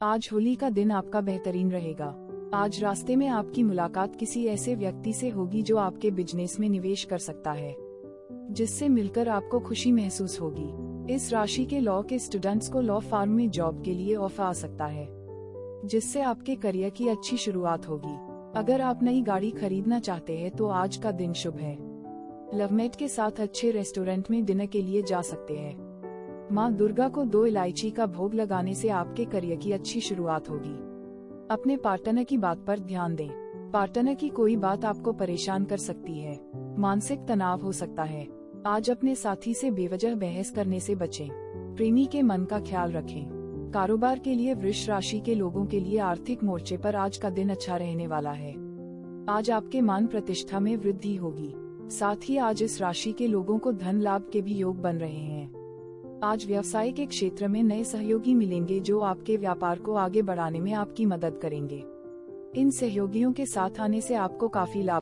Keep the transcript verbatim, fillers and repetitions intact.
आज होली का दिन आपका बेहतरीन रहेगा। आज रास्ते में आपकी मुलाकात किसी ऐसे व्यक्ति से होगी जो आपके बिजनेस में निवेश कर सकता है, जिससे मिलकर आपको खुशी महसूस होगी। इस राशि के लॉ के स्टूडेंट्स को लॉ फार्म में जॉब के लिए ऑफर आ सकता है, जिससे आपके करियर की अच्छी शुरुआत होगी। अगर आप नई गाड़ी खरीदना चाहते हैं तो आज का दिन शुभ है। लवमेट के साथ अच्छे रेस्टोरेंट में डिनर के लिए जा सकते हैं। माँ दुर्गा को दो इलायची का भोग लगाने से आपके करियर की अच्छी शुरुआत होगी। अपने पार्टनर की बात पर ध्यान दें। पार्टनर की कोई बात आपको परेशान कर सकती है, मानसिक तनाव हो सकता है। आज अपने साथी से बेवजह बहस करने से बचें। प्रेमी के मन का ख्याल रखें। कारोबार के लिए वृष राशि के लोगों के लिए आर्थिक मोर्चे पर आज का दिन अच्छा रहने वाला है। आज आपके मान प्रतिष्ठा में वृद्धि होगी। साथ ही आज इस राशि के लोगों को धन लाभ के भी योग बन रहे हैं। आज व्यवसाय के क्षेत्र में नए सहयोगी मिलेंगे जो आपके व्यापार को आगे बढ़ाने में आपकी मदद करेंगे। इन सहयोगियों के साथ आने से आपको काफी लाभ